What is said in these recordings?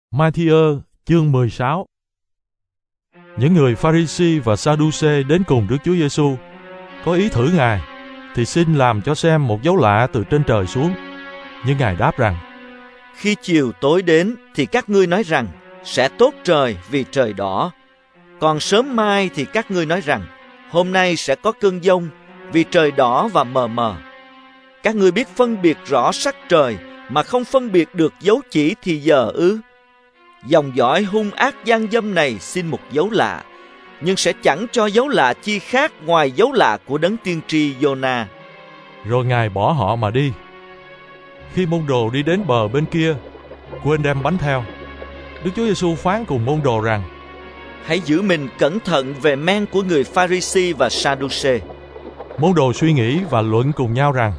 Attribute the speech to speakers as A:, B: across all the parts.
A: Ma-thi-ơ chương 16. Những người Pha-ri-si và Sa-đu-xê đến cùng Đức Chúa Giêsu, có ý thử Ngài, thì xin làm cho xem một dấu lạ từ trên trời xuống. Nhưng Ngài đáp rằng:
B: Khi chiều tối đến thì các ngươi nói rằng sẽ tốt trời vì trời đỏ. Còn sớm mai thì các ngươi nói rằng hôm nay sẽ có cơn giông vì trời đỏ và mờ mờ. Các ngươi biết phân biệt rõ sắc trời mà không phân biệt được dấu chỉ thì giờ ư? Dòng dõi hung ác gian dâm này xin một dấu lạ, nhưng sẽ chẳng cho dấu lạ chi khác ngoài dấu lạ của đấng tiên tri Giô-na.
A: Rồi Ngài bỏ họ mà đi. Khi môn đồ đi đến bờ bên kia, quên đem bánh theo, Đức Chúa Giêsu phán cùng môn đồ rằng:
B: Hãy giữ mình cẩn thận về men của người Pha-ri-si và Sa-đu-xê.
A: Môn đồ suy nghĩ và luận cùng nhau rằng: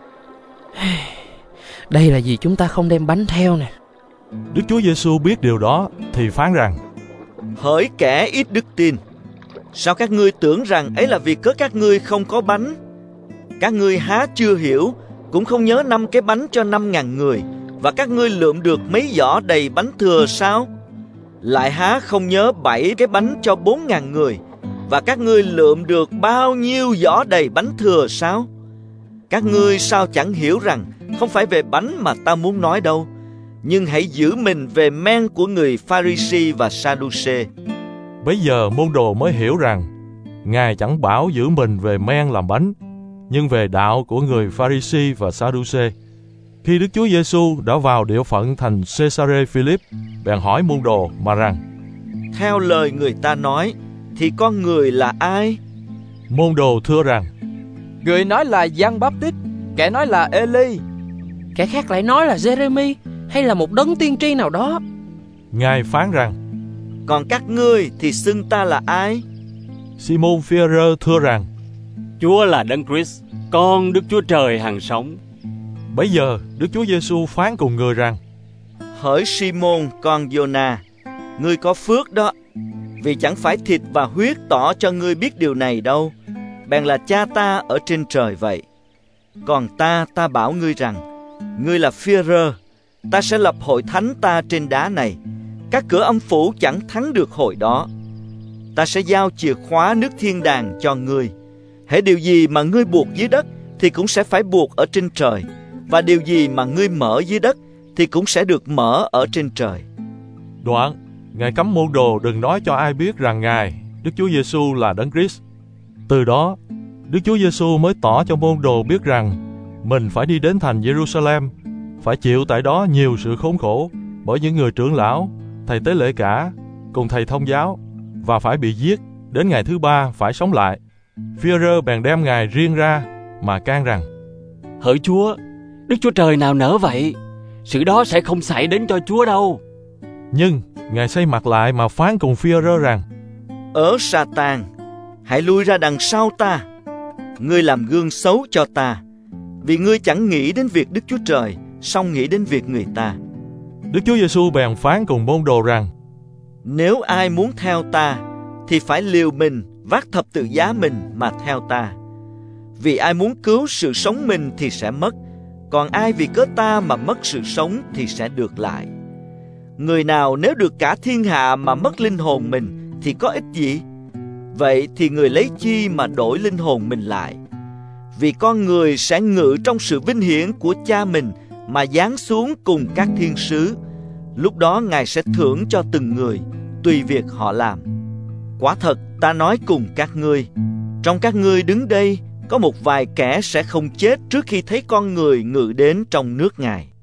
C: Đây là vì chúng ta không đem bánh theo nè.
A: Đức Chúa Giêsu biết điều đó thì phán rằng:
B: Hỡi kẻ ít đức tin, sao các ngươi tưởng rằng ấy là vì cớ các ngươi không có bánh? Các ngươi há chưa hiểu, cũng không nhớ 5 cái bánh cho 5.000 người, và các ngươi lượm được mấy giỏ đầy bánh thừa sao? Lại há không nhớ 7 cái bánh cho 4.000 người, và các ngươi lượm được bao nhiêu giỏ đầy bánh thừa sao? Các ngươi sao chẳng hiểu rằng không phải về bánh mà ta muốn nói đâu, nhưng hãy giữ mình về men của người Pha-ri-si và Sa-đu-xê.
A: Bấy giờ môn đồ mới hiểu rằng Ngài chẳng bảo giữ mình về men làm bánh, nhưng về đạo của người Pha-ri-si và Sa-đu-xê. Khi Đức Chúa Giêsu đã vào địa phận thành Cê-sa-rê-phi-líp, bèn hỏi môn đồ mà rằng:
B: Theo lời người ta nói thì con người là ai?
A: Môn đồ thưa rằng:
D: Người nói là Giăng Báp-tít, kẻ nói là Ê-li,
C: Kẻ khác lại nói là Giê-rê-mi hay là một đấng tiên tri nào đó.
A: Ngài phán rằng:
B: Còn các ngươi thì xưng ta là ai?
A: Si-môn Phi-e-rơ thưa rằng:
E: Chúa là Đấng Christ, con Đức Chúa Trời hằng sống.
A: Bấy giờ Đức Chúa Giêsu phán cùng người rằng:
B: Hỡi Si-môn con Giô-na, ngươi có phước đó, vì chẳng phải thịt và huyết tỏ cho ngươi biết điều này đâu, bèn là Cha ta ở trên trời vậy. Còn ta bảo ngươi rằng, ngươi là Phi-e-rơ, ta sẽ lập hội thánh ta trên đá này, các cửa âm phủ chẳng thắng được hội đó. Ta sẽ giao chìa khóa nước thiên đàng cho ngươi. Hễ điều gì mà ngươi buộc dưới đất thì cũng sẽ phải buộc ở trên trời, và điều gì mà ngươi mở dưới đất thì cũng sẽ được mở ở trên trời.
A: Đoạn, Ngài cấm môn đồ đừng nói cho ai biết rằng Ngài, Đức Chúa Giêsu là Đấng Christ. Từ đó, Đức Chúa Giêsu mới tỏ cho môn đồ biết rằng mình phải đi đến thành Giê-ru-sa-lem, phải chịu tại đó nhiều sự khốn khổ bởi những người trưởng lão, thầy tế lễ cả, cùng thầy thông giáo, và phải bị giết, đến ngày thứ 3 phải sống lại. Phi-e-rơ bèn đem Ngài riêng ra mà can rằng:
E: Hỡi Chúa, Đức Chúa Trời nào nỡ vậy? Sự đó sẽ không xảy đến cho Chúa đâu.
A: Nhưng Ngài xây mặt lại mà phán cùng Phi-e-rơ rằng:
B: Sa-tan, hãy lui ra đằng sau ta. Ngươi làm gương xấu cho ta, vì ngươi chẳng nghĩ đến việc Đức Chúa Trời, song nghĩ đến việc người ta.
A: Đức Chúa Giêsu bèn phán cùng môn đồ rằng:
B: Nếu ai muốn theo ta thì phải liều mình, vác thập tự giá mình mà theo ta. Vì ai muốn cứu sự sống mình thì sẽ mất, còn ai vì cớ ta mà mất sự sống thì sẽ được lại. Người nào nếu được cả thiên hạ mà mất linh hồn mình thì có ích gì? Vậy thì người lấy chi mà đổi linh hồn mình lại? Vì con người sẽ ngự trong sự vinh hiển của Cha mình mà giáng xuống cùng các thiên sứ. Lúc đó Ngài sẽ thưởng cho từng người tùy việc họ làm. Quả thật ta nói cùng các ngươi, trong các ngươi đứng đây có một vài kẻ sẽ không chết trước khi thấy con người ngự đến trong nước Ngài.